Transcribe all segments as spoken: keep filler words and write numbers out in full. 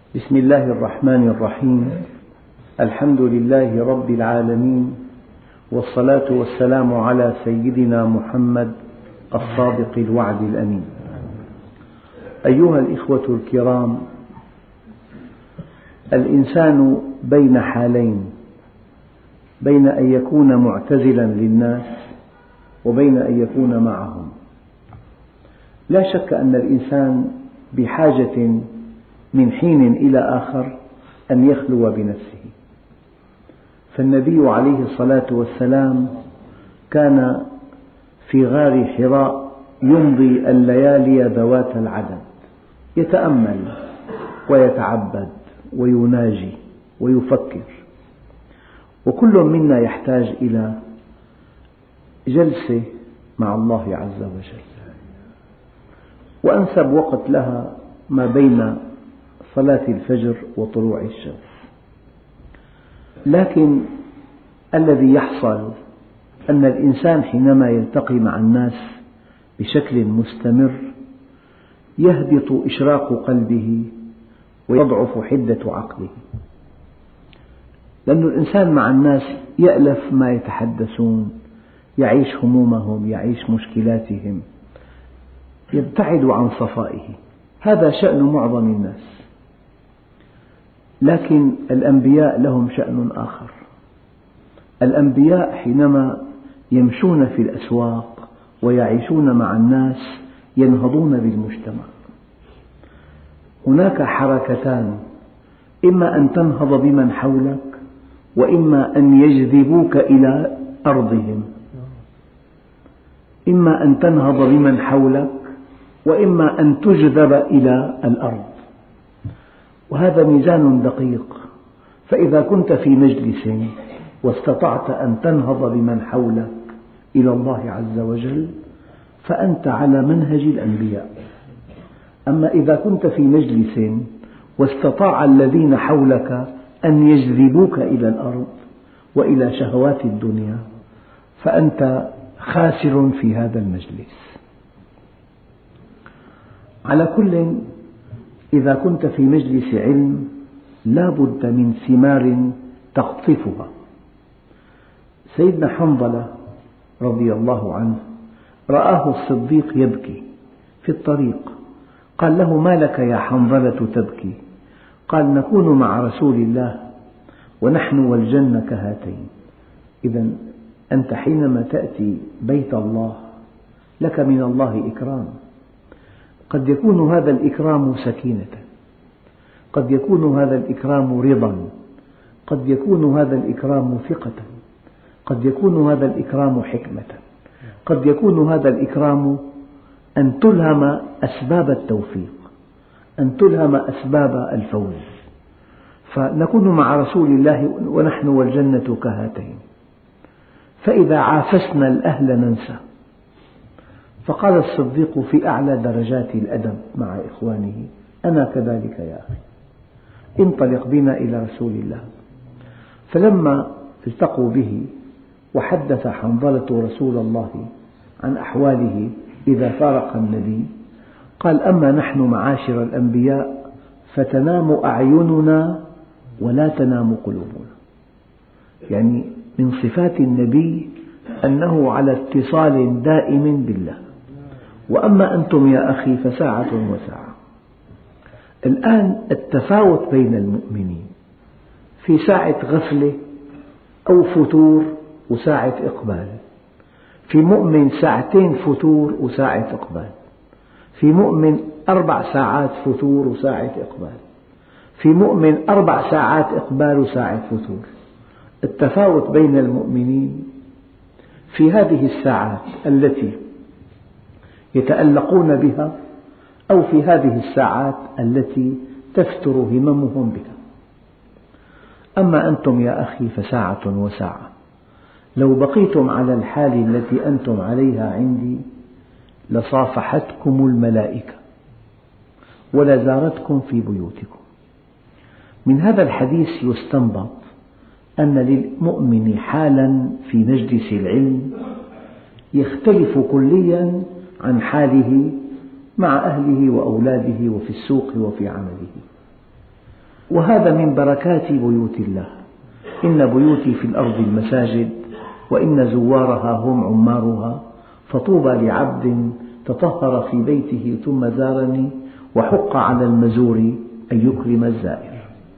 بسم الله الرحمن الرحيم. الحمد لله رب العالمين، والصلاة والسلام على سيدنا محمد الصادق الوعد الأمين. أيها الإخوة الكرام، الإنسان بين حالين، بين أن يكون معتزلا للناس وبين أن يكون معهم. لا شك أن الإنسان بحاجة من حين إلى آخر أن يخلو بنفسه، فالنبي عليه الصلاة والسلام كان في غار حراء يمضي الليالي ذوات العدد يتأمل ويتعبد ويناجي ويفكر، وكل منا يحتاج إلى جلسة مع الله عز وجل، وأنسب وقت لها ما بين صلاة الفجر وطلوع الشمس. لكن الذي يحصل أن الإنسان حينما يلتقي مع الناس بشكل مستمر يهبط إشراق قلبه ويضعف حدة عقله، لأن الإنسان مع الناس يألف ما يتحدثون، يعيش همومهم، يعيش مشكلاتهم، يبتعد عن صفائه. هذا شأن معظم الناس، لكن الأنبياء لهم شأن آخر. الأنبياء حينما يمشون في الأسواق ويعيشون مع الناس ينهضون بالمجتمع. هناك حركتان، إما أن تنهض بمن حولك، وإما أن يجذبوك إلى أرضهم. إما أن تنهض بمن حولك، وإما أن تجذب إلى الأرض، وهذا ميزان دقيق. فإذا كنت في مجلس واستطعت أن تنهض بمن حولك إلى الله عز وجل فأنت على منهج الأنبياء. أما إذا كنت في مجلس واستطاع الذين حولك أن يجذبوك إلى الأرض وإلى شهوات الدنيا فأنت خاسر في هذا المجلس. على كل، إذا كنت في مجلس علم لا بد من ثمار تقطفها. سيدنا حنظلة رضي الله عنه رآه الصديق يبكي في الطريق، قال له: ما لك يا حنظلة تبكي؟ قال: نكون مع رسول الله ونحن والجنة كهاتين. إذا أنت حينما تأتي بيت الله لك من الله إكرام، قد يكون هذا الإكرام سكينة، قد يكون هذا الإكرام رضا، قد يكون هذا الإكرام ثقة، قد يكون هذا الإكرام حكمة، قد يكون هذا الإكرام أن تلهم أسباب التوفيق، أن تلهم أسباب الفوز. فنكون مع رسول الله ونحن والجنة كهاتين. فإذا عافسنا الأهل ننسى. فقال الصديق في أعلى درجات الأدب مع إخوانه: أنا كذلك يا أخي، انطلق بنا إلى رسول الله. فلما التقوا به وحدث حنظلة رسول الله عن أحواله إذا فارق النبي، قال: أما نحن معاشر الأنبياء فتنام أعيننا ولا تنام قلوبنا. يعني من صفات النبي أنه على اتصال دائم بالله. وأما أنتم يا أخي فساعة وساعة. الآن التفاوت بين المؤمنين في ساعة غفلة أو فتور وساعة إقبال. في مؤمن ساعتين فتور وساعة إقبال، في مؤمن أربع ساعات فتور وساعة إقبال، في مؤمن أربع ساعات إقبال وساعة فتور. التفاوت بين المؤمنين في هذه الساعات التي يتألقون بها، أو في هذه الساعات التي تفتر هممهم بها. أما أنتم يا أخي فساعة وساعة. لو بقيتم على الحال التي أنتم عليها عندي لصافحتكم الملائكة ولزارتكم في بيوتكم. من هذا الحديث يستنبط أن للمؤمن حالا في مجلس العلم يختلف كليا عن حاله مع أهله وأولاده وفي السوق وفي عمله. وهذا من بركات بيوت الله. إن بيوتي في الأرض المساجد وإن زوارها هم عمارها، فطوبى لعبد تطهر في بيته ثم زارني، وحق على المزور أن يكرم الزائر.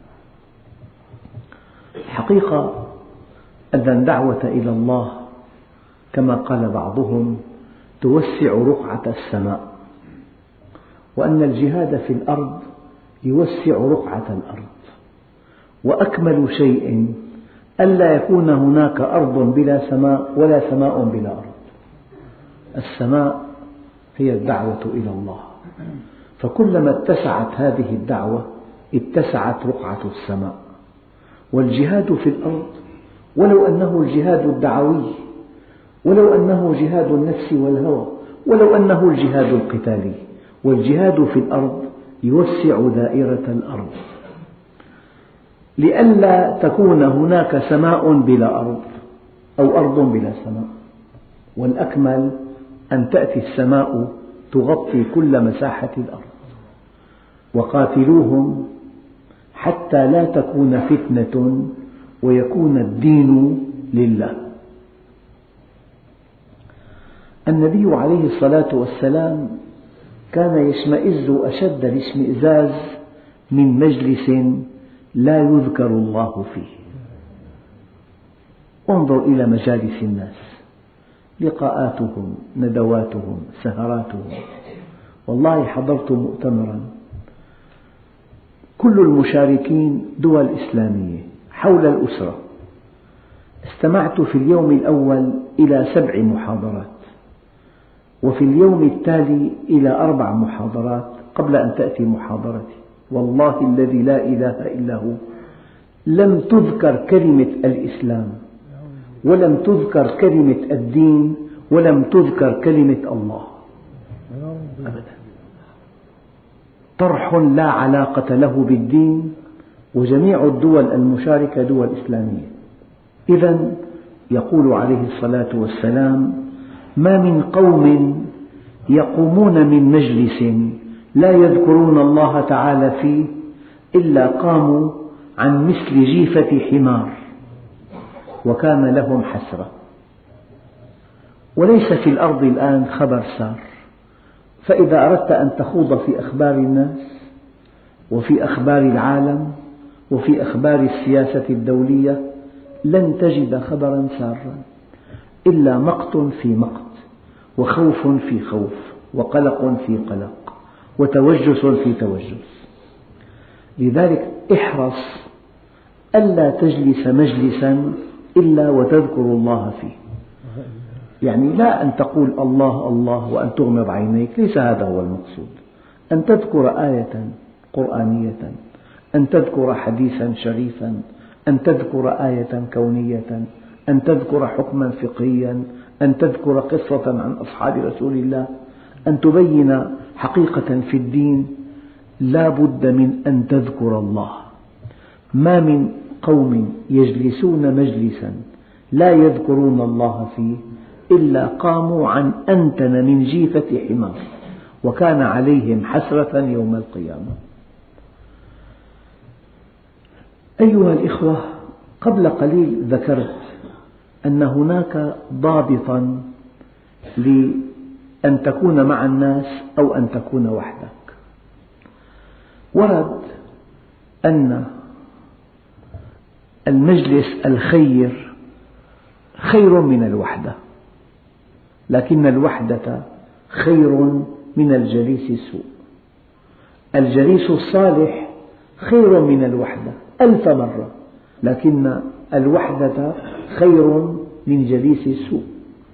الحقيقة أن الدعوة إلى الله كما قال بعضهم توسع رقعة السماء، وأن الجهاد في الأرض يوسع رقعة الأرض، وأكمل شيء ألا يكون هناك أرض بلا سماء ولا سماء بلا أرض. السماء هي الدعوة إلى الله، فكلما اتسعت هذه الدعوة اتسعت رقعة السماء. والجهاد في الأرض ولو أنه الجهاد الدعوي، ولو أنه جهاد النفس والهوى، ولو أنه الجهاد القتالي، والجهاد في الأرض يوسع دائرة الأرض، لئلا تكون هناك سماء بلا أرض أو أرض بلا سماء، والأكمل أن تأتي السماء تغطي كل مساحة الأرض. وقاتلوهم حتى لا تكون فتنة ويكون الدين لله. النبي عليه الصلاة والسلام كان يشمئز أشد الاشمئزاز من مجلس لا يذكر الله فيه. انظر إلى مجالس الناس، لقاءاتهم، ندواتهم، سهراتهم. والله حضرت مؤتمرا كل المشاركين دول إسلامية حول الأسرة. استمعت في اليوم الأول إلى سبع محاضرات، وفي اليوم التالي إلى أربع محاضرات قبل أن تأتي محاضرتي. والله الذي لا إله إلا هو لم تذكر كلمة الإسلام، ولم تذكر كلمة الدين، ولم تذكر كلمة الله أبدا. طرح لا علاقة له بالدين، وجميع الدول المشاركة دول إسلامية. إذن يقول عليه الصلاة والسلام: ما من قوم يقومون من مجلس لا يذكرون الله تعالى فيه إلا قاموا عن مثل جيفة حمار وكان لهم حسرة. وليس في الأرض الآن خبر سار، فإذا أردت أن تخوض في أخبار الناس وفي أخبار العالم وفي أخبار السياسة الدولية لن تجد خبرا سارا إلا مقت في مقت، وخوف في خوف، وقلق في قلق، وتوجس في توجس. لذلك احرص ألا تجلس مجلسا إلا وتذكر الله فيه. يعني لا أن تقول الله الله وأن تغمض عينيك، ليس هذا هو المقصود. أن تذكر آية قرآنية، أن تذكر حديثا شريفا، أن تذكر آية كونية، أن تذكر حكما فقهيا، أن تذكر قصة عن أصحاب رسول الله، أن تبين حقيقة في الدين. لا بد من أن تذكر الله. ما من قوم يجلسون مجلسا لا يذكرون الله فيه إلا قاموا عن أنتن من جيفة حمار وكان عليهم حسرة يوم القيامة. أيها الإخوة، قبل قليل ذكرت أن هناك ضابطا لأن تكون مع الناس أو أن تكون وحدك. ورد أن المجلس الخير خير من الوحدة، لكن الوحدة خير من الجليس السوء. الجليس الصالح خير من الوحدة ألف مرة، لكن الوحدة خير من جليس السوء.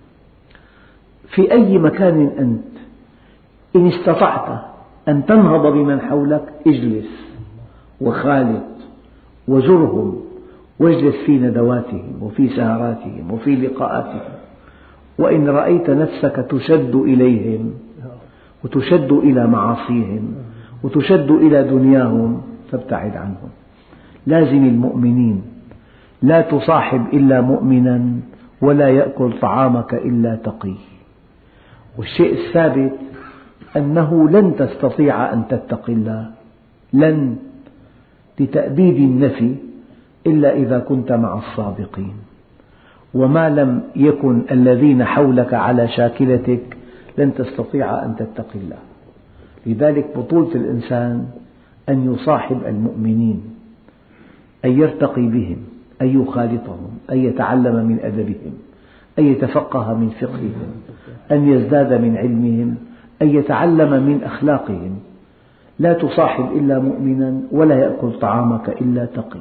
في أي مكان أنت إن استطعت أن تنهض بمن حولك اجلس وخالط وزرهم، واجلس في ندواتهم وفي سهراتهم وفي لقاءاتهم. وإن رأيت نفسك تشد إليهم وتشد إلى معاصيهم وتشد إلى دنياهم فابتعد عنهم. لازم المؤمنين، لا تصاحب إلا مؤمنا ولا يأكل طعامك إلا تقي. والشيء الثابت أنه لن تستطيع أن تتقي الله، لن لتأبيد النفي إلا إذا كنت مع الصادقين، وما لم يكن الذين حولك على شاكلتك لن تستطيع أن تتقي الله. لذلك بطولة الإنسان أن يصاحب المؤمنين، أن يرتقي بهم، أن يخالطهم، أن يتعلم من أدبهم، أن يتفقه من فقههم، أن يزداد من علمهم، أن يتعلم من أخلاقهم. لا تصاحب إلا مؤمنا، ولا يأكل طعامك إلا تقي.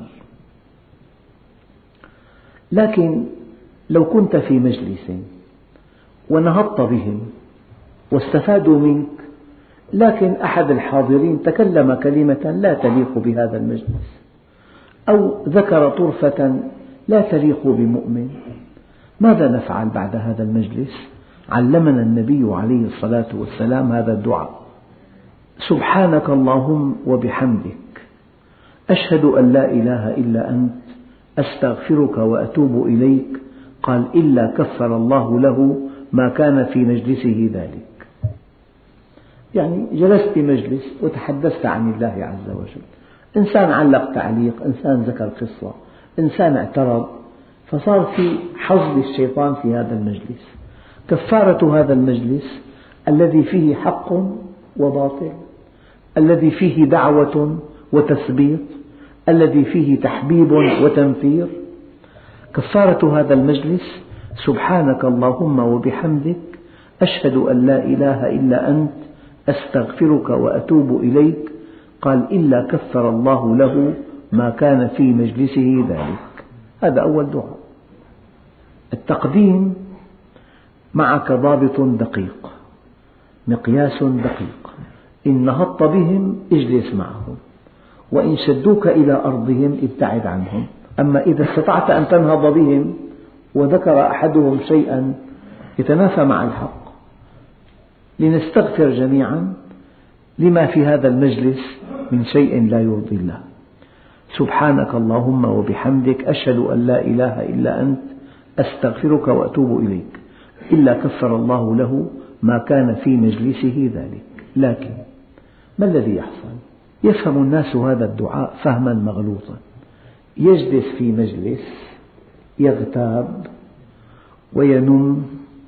لكن لو كنت في مجلس ونهضت بهم واستفادوا منك، لكن أحد الحاضرين تكلم كلمة لا تليق بهذا المجلس، أو ذكر طرفة لا تليق بمؤمن، ماذا نفعل بعد هذا المجلس؟ علمنا النبي عليه الصلاة والسلام هذا الدعاء: سبحانك اللهم وبحمدك أشهد أن لا إله إلا أنت أستغفرك وأتوب إليك. قال: إلا كفر الله له ما كان في مجلسه ذلك. يعني جلست في مجلس وتحدثت عن الله عز وجل، إنسان علق تعليق، إنسان ذكر قصة، إنسان اعترض، فصار في حظ للشيطان في هذا المجلس. كفارة هذا المجلس الذي فيه حق وباطل، الذي فيه دعوة وتثبيط، الذي فيه تحبيب وتنفير، كفارة هذا المجلس: سبحانك اللهم وبحمدك أشهد أن لا إله إلا أنت أستغفرك وأتوب إليك. قال: إلا كفر الله له ما كان في مجلسه ذلك. هذا أول دعاء. التقديم معك ضابط دقيق، مقياس دقيق: إن نهضت بهم اجلس معهم، وإن شدوك إلى أرضهم ابتعد عنهم. أما إذا استطعت أن تنهض بهم وذكر أحدهم شيئا يتنافى مع الحق، لنستغفر جميعا لما في هذا المجلس من شيء لا يرضي الله. سبحانك اللهم وبحمدك أشهد أن لا إله إلا أنت أستغفرك وأتوب إليك. إلا كفر الله له ما كان في مجلسه ذلك. لكن ما الذي يحصل؟ يفهم الناس هذا الدعاء فهما مغلوطا، يجلس في مجلس يغتاب وينم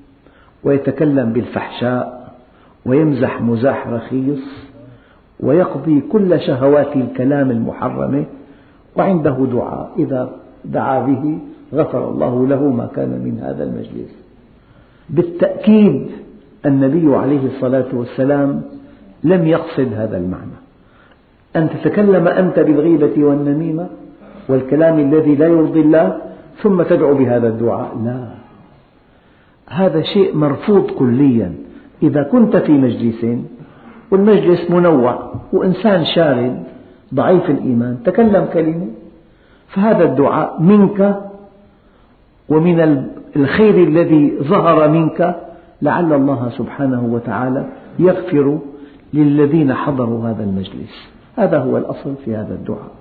ويتكلم بالفحشاء ويمزح مزاح رخيص ويقضي كل شهوات الكلام المحرمة، وعنده دعاء إذا دعا به غفر الله له ما كان من هذا المجلس. بالتأكيد النبي عليه الصلاة والسلام لم يقصد هذا المعنى، أن تتكلم أنت بالغيبة والنميمة والكلام الذي لا يرضي الله ثم تدعو بهذا الدعاء، لا، هذا شيء مرفوض كليا. إذا كنت في مجلس والمجلس منوع وإنسان شارد ضعيف الإيمان تكلم كلمة، فهذا الدعاء منك ومن الخير الذي ظهر منك، لعل الله سبحانه وتعالى يغفر للذين حضروا هذا المجلس. هذا هو الأصل في هذا الدعاء.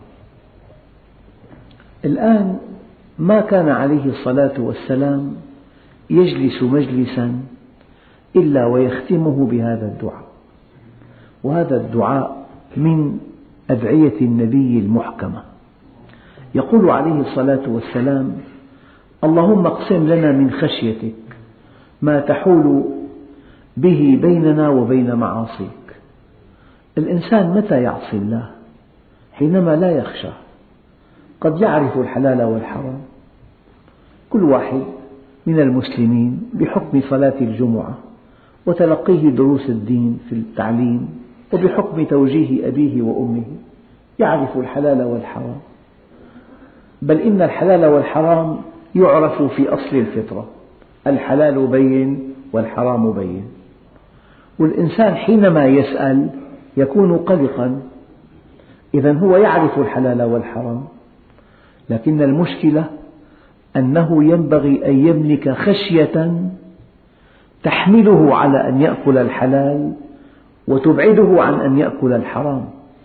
الآن ما كان عليه الصلاة والسلام يجلس مجلسا إلا ويختمه بهذا الدعاء، وهذا الدعاء من أدعية النبي المحكمة. يقول عليه الصلاة والسلام: اللهم اقسم لنا من خشيتك ما تحول به بيننا وبين معاصيك. الإنسان متى يعصي الله؟ حينما لا يخشى. قد يعرف الحلال والحرام، كل واحد من المسلمين بحكم صلاة الجمعة وتلقيه دروس الدين في التعليم وبحكم توجيه أبيه وأمه يعرف الحلال والحرام، بل إن الحلال والحرام يعرف في أصل الفطرة، الحلال بين والحرام بين. والإنسان حينما يسأل يكون قلقا، إذن هو يعرف الحلال والحرام، لكن المشكلة أنه ينبغي أن يملك خشية تحمله على أن يأكل الحلال وتبعده عن أن يأكل الحرام.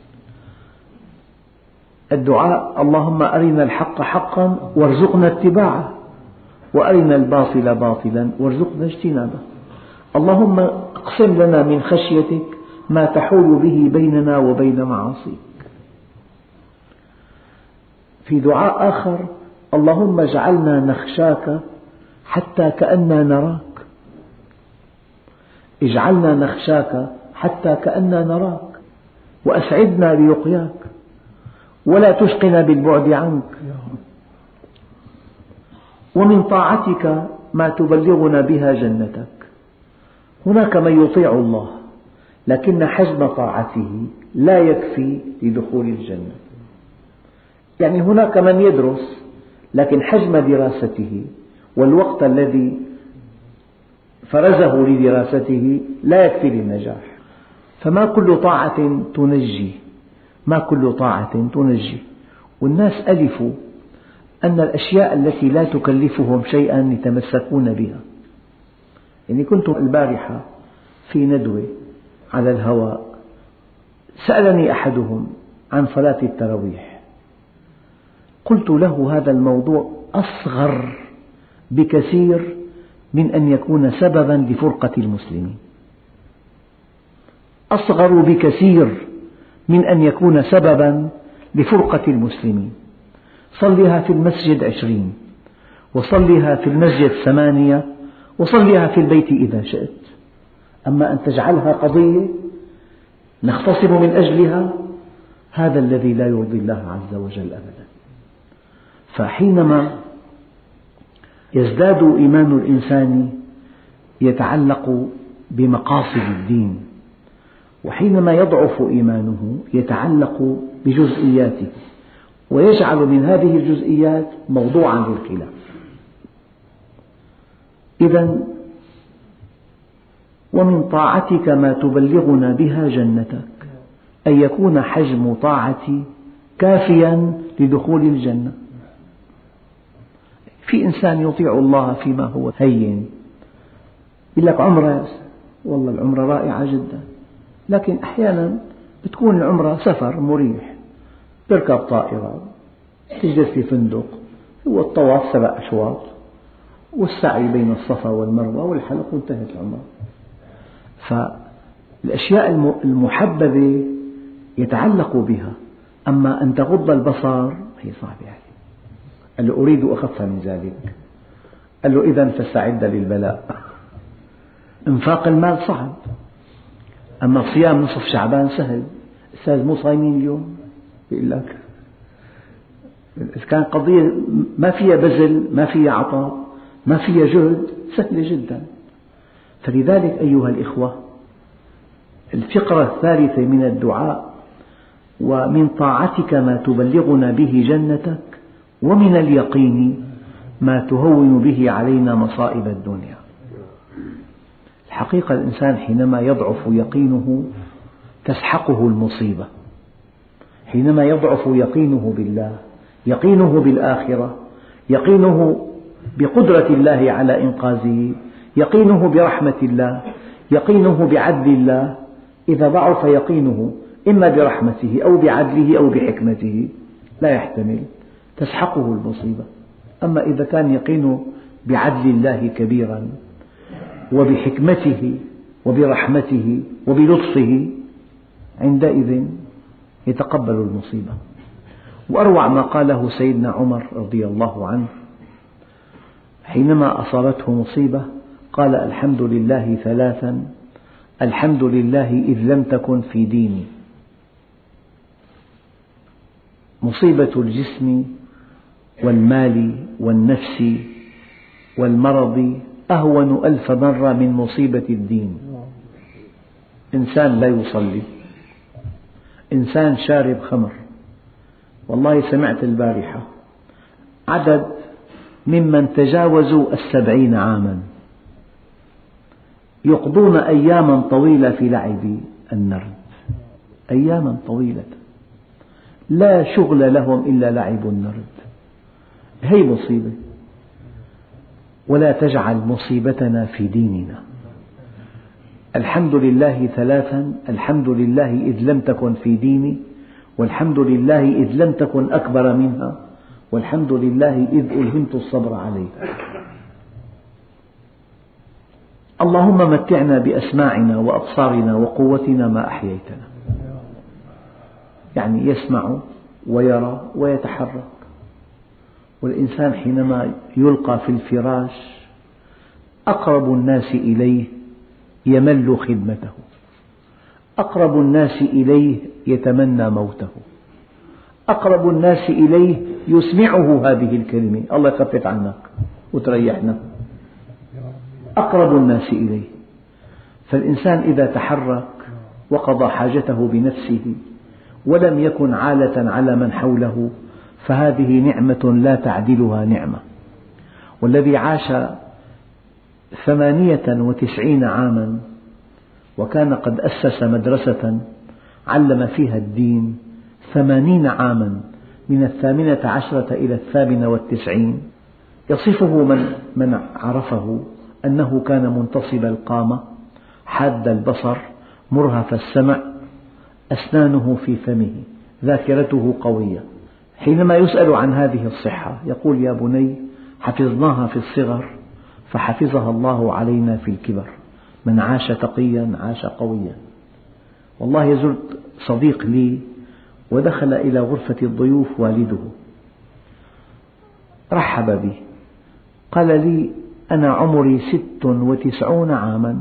الدعاء: اللهم أرنا الحق حقا وارزقنا اتباعه، وأرنا الباطل باطلا وارزقنا اجتنابه. اللهم اقسم لنا من خشيتك ما تحول به بيننا وبين معاصيك. في دعاء آخر: اللهم اجعلنا نخشاك حتى كأننا نراك، اجعلنا نخشاك حتى كأننا نراك، وأسعدنا بلقياك، ولا تشقنا بالبعد عنك، ومن طاعتك ما تبلغنا بها جنتك. هناك من يطيع الله لكن حجم طاعته لا يكفي لدخول الجنة. يعني هناك من يدرس لكن حجم دراسته والوقت الذي فرزه لدراسته لا يكفي للنجاح. فما كل طاعة تنجي، ما كل طاعة تنجي. والناس ألفوا أن الأشياء التي لا تكلفهم شيئا يتمسكون بها. يعني كنت البارحة في ندوة على الهواء، سألني أحدهم عن صلاة التراويح، قلت له هذا الموضوع أصغر بكثير من أن يكون سببا لفرقة المسلمين، أصغر بكثير من أن يكون سببا لفرقة المسلمين. صلها في المسجد عشرين، وصلها في المسجد ثمانية، وصلها في البيت إذا شئت، أما أن تجعلها قضية نختصم من أجلها، هذا الذي لا يرضي الله عز وجل أبدا. فحينما يزداد إيمان الإنسان يتعلق بمقاصد الدين، وحينما يضعف إيمانه يتعلق بجزئياته، ويجعل من هذه الجزئيات موضوعا للخلاف. إذن ومن طاعتك ما تبلغنا بها جنتك، أن يكون حجم طاعتي كافيا لدخول الجنة. في إنسان يطيع الله فيما هو هين، يقول لك عمرة، والله العمرة رائعة جدا، لكن أحيانا بتكون العمرة سفر مريح، تركب طائرة، تجلس في فندق، هو الطواف سبع أشواط والسعي بين الصفا والمروة والحلق وانتهت العمرة. فالأشياء المحببة يتعلق بها، أما أن تغض البصر هي صعبة عليه. قال له أريد أخف من ذلك، قال له إذن فاستعد للبلاء. إنفاق المال صعب، أما صيام نصف شعبان سهل. أستاذ مو صايمين اليوم؟ يقول لك إذا كان قضية ما فيها بذل، ما فيها عطاء، ما فيها جهد، سهلة جدا. فلذلك أيها الإخوة، الفقرة الثالثة من الدعاء: ومن طاعتك ما تبلغنا به جنتك، ومن اليقين ما تهون به علينا مصائب الدنيا. الحقيقة الإنسان حينما يضعف يقينه تسحقه المصيبة، حينما يضعف يقينه بالله، يقينه بالآخرة، يقينه بقدرة الله على إنقاذه، يقينه برحمة الله، يقينه بعدل الله، إذا ضعف يقينه إما برحمته أو بعدله أو بحكمته لا يحتمل، تسحقه المصيبة. أما إذا كان يقينه بعدل الله كبيرا وبحكمته وبرحمته وبلطفه، عندئذ يتقبل المصيبة. وأروع ما قاله سيدنا عمر رضي الله عنه حينما أصابته مصيبة، قال: الحمد لله ثلاثا، الحمد لله إذ لم تكن في ديني. مصيبة الجسم والمال والنفس والمرض أهون ألف مرة من مصيبة الدين. إنسان لا يصلي، إنسان شارب خمر. والله سمعت البارحة عدد ممن تجاوزوا السبعين عاما يقضون أياما طويلة في لعب النرد، أياما طويلة لا شغل لهم إلا لعب النرد. هي مصيبة. ولا تجعل مصيبتنا في ديننا. الحمد لله ثلاثا، الحمد لله إذ لم تكن في ديني، والحمد لله إذ لم تكن أكبر منها، والحمد لله إذ ألهمت الصبر عليها. اللهم متعنا بأسماعنا وأبصارنا وقوتنا ما أحييتنا. يعني يسمع ويرى ويتحرك. والإنسان حينما يلقى في الفراش أقرب الناس إليه يمل خدمته، أقرب الناس إليه يتمنى موته، أقرب الناس إليه يسمعه هذه الكلمة: الله يخفف عنك وتريحنا. أقرب الناس إليه. فالإنسان إذا تحرك وقضى حاجته بنفسه ولم يكن عالة على من حوله فهذه نعمة لا تعدلها نعمة. والذي عاش ثمانية وتسعين عاما وكان قد أسس مدرسة علم فيها الدين ثمانين عاما من الثامنة عشرة إلى الثامنة والتسعين، يصفه من, من عرفه أنه كان منتصب القامة حاد البصر مرهف السمع أسنانه في فمه ذاكرته قوية. حينما يسأل عن هذه الصحة يقول: يا بني، حفظناها في الصغر فحفظها الله علينا في الكبر، من عاش تقيا عاش قويا. والله زرت صديق لي ودخل إلى غرفة الضيوف والده، رحب بي، قال لي: أنا عمري ست وتسعون عاما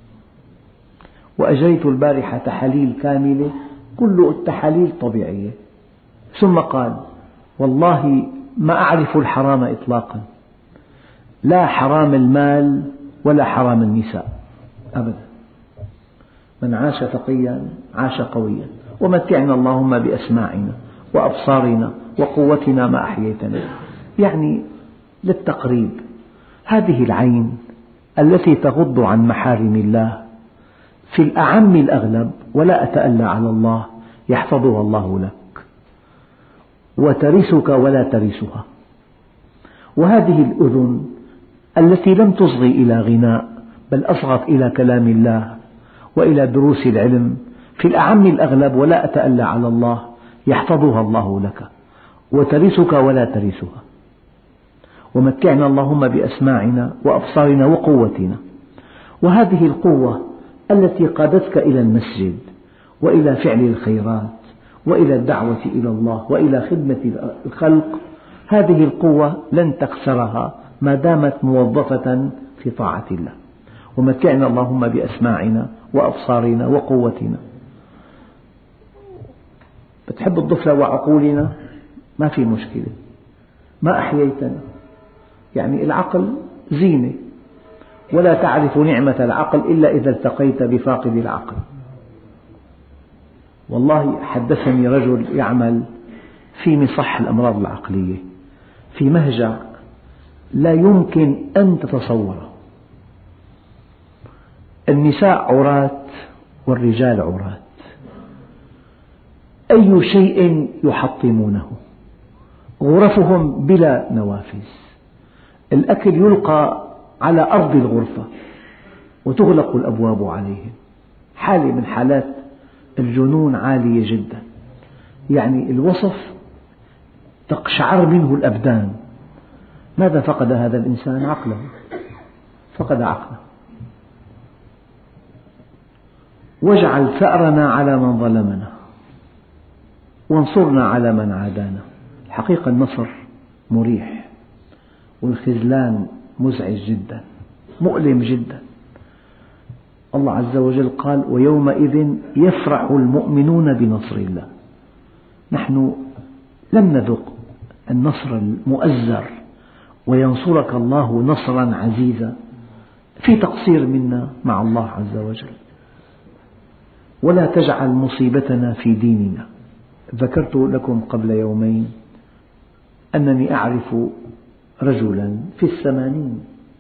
وأجريت البارحة تحاليل كاملة، كل التحاليل طبيعية. ثم قال: والله ما أعرف الحرام إطلاقا، لا حرام المال ولا حرام النساء أبدا، من عاش تقيا عاش قويا. ومتعنا اللهم بأسماعنا وأبصارنا وقوتنا ما أحييتنا. يعني للتقريب، هذه العين التي تغض عن محارم الله في الأعم الأغلب، ولا أتألى على الله، يحفظها الله لك وترثك ولا ترثها. وهذه الأذن التي لم تصغي إلى غناء بل أصغت إلى كلام الله وإلى دروس العلم، في الأعم الأغلب ولا أتألى على الله، يحفظها الله لك وترثك ولا ترثها. ومتعنا اللهم بأسماعنا وأبصارنا وقوتنا. وهذه القوة التي قادتك إلى المسجد وإلى فعل الخيرات وإلى الدعوة إلى الله وإلى خدمة الخلق، هذه القوة لن تخسرها ما دامت موظفة في طاعة الله. ومتعنا اللهم بأسماعنا وأبصارنا وقوتنا. بتحب تضيف وعقولنا؟ ما في مشكلة، ما أحييتنا. يعني العقل زينة، ولا تعرف نعمة العقل إلا إذا التقيت بفاقد العقل. والله حدثني رجل يعمل في مصح الأمراض العقلية في مهجع لا يمكن أن تتصوره. النساء عراة والرجال عراة، أي شيء يحطمونه، غرفهم بلا نوافذ، الأكل يلقى على أرض الغرفة وتغلق الأبواب عليهم. حالة من حالات الجنون عالية جدا، يعني الوصف تقشعر منه الأبدان. ماذا فقد هذا الإنسان؟ عقله، فقد عقله. واجعل ثأرنا على من ظلمنا وانصرنا على من عادانا. الحقيقة النصر مريح والخذلان مزعج جدا، مؤلم جدا. الله عز وجل قال: ويومئذ يفرح المؤمنون بنصر الله. نحن لم نذق النصر المؤزر، وينصرك الله نصرا عزيزا، في تقصير منا مع الله عز وجل. ولا تجعل مصيبتنا في ديننا. ذكرت لكم قبل يومين أنني أعرف رجلا في الثمانين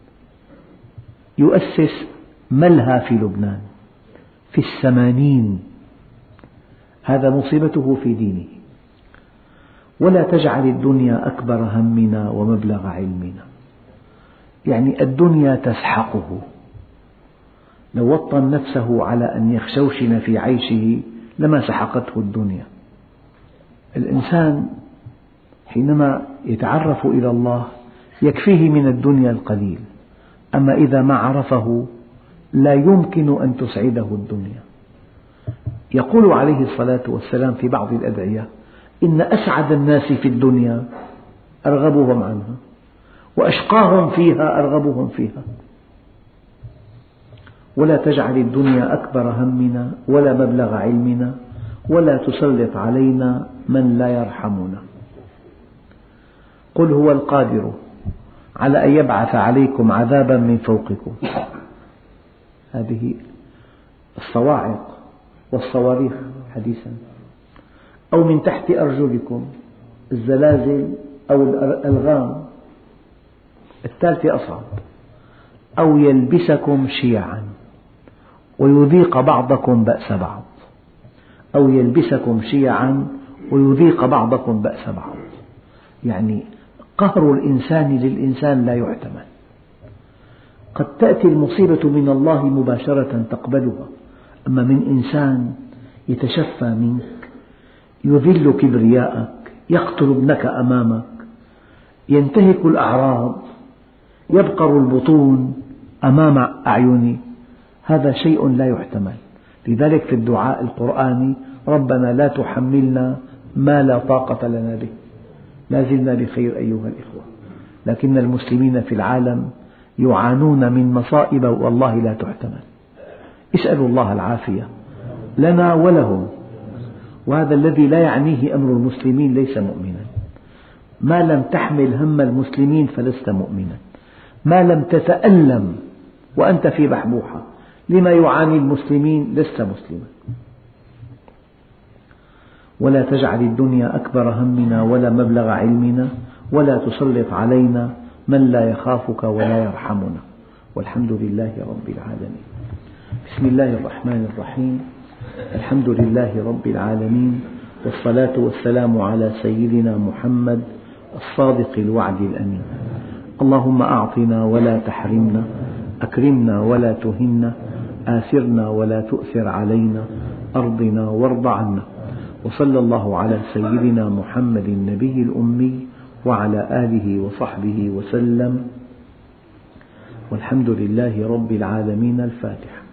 يؤسس ملهى في لبنان في الثمانين، هذا مصيبته في دينه. ولا تجعل الدنيا أكبر همنا ومبلغ علمنا. يعني الدنيا تسحقه، لو وطن نفسه على أن يخشوشن في عيشه لما سحقته الدنيا. الإنسان حينما يتعرف إلى الله يكفيه من الدنيا القليل، أما إذا ما عرفه لا يمكن أن تسعده الدنيا. يقول عليه الصلاة والسلام في بعض الأدعية: إن أسعد الناس في الدنيا أرغبهم عنها، وأشقاهم فيها أرغبهم فيها. ولا تجعل الدنيا أكبر همنا ولا مبلغ علمنا ولا تسلط علينا من لا يرحمنا. قل هو القادر على أن يبعث عليكم عذابا من فوقكم، هذه الصواعق والصواريخ حديثا، أو من تحت أرجلكم، الزلازل أو الألغام، الثالثة أصعب، أو يلبسكم شيعا ويذيق بعضكم بأس بعض، أو يلبسكم شيعا ويذيق بعضكم بأس بعض، يعني قهر الإنسان للإنسان لا يحتمل. قد تأتي المصيبة من الله مباشرة تقبلها، أما من إنسان يتشفى منك، يذل كبرياءك، يقتل ابنك أمامك، ينتهك الأعراض، يبقر البطون أمام أعيني، هذا شيء لا يحتمل. لذلك في الدعاء القرآني ربنا لا تحملنا ما لا طاقة لنا به. لا زلنا بخير أيها الإخوة، لكن المسلمين في العالم يعانون من مصائب والله لا تحتمل. اسألوا الله العافية لنا ولهم، وهذا الذي لا يعنيه أمر المسلمين ليس مؤمنا. ما لم تحمل هم المسلمين فلست مؤمنا، ما لم تتألم وأنت في بحبوحة لما يعاني المسلمين لست مسلما. ولا تجعل الدنيا أكبر همنا ولا مبلغ علمنا ولا تسلط علينا من لا يخافك ولا يرحمنا، والحمد لله رب العالمين. بسم الله الرحمن الرحيم، الحمد لله رب العالمين، والصلاة والسلام على سيدنا محمد الصادق الوعد الأمين. اللهم أعطنا ولا تحرمنا، أكرمنا ولا تهنا، آثرنا ولا تؤثر علينا، أرضنا وارض عنا. وصلى الله على سيدنا محمد النبي الأمي وعلى آله وصحبه وسلم، والحمد لله رب العالمين. الفاتحة.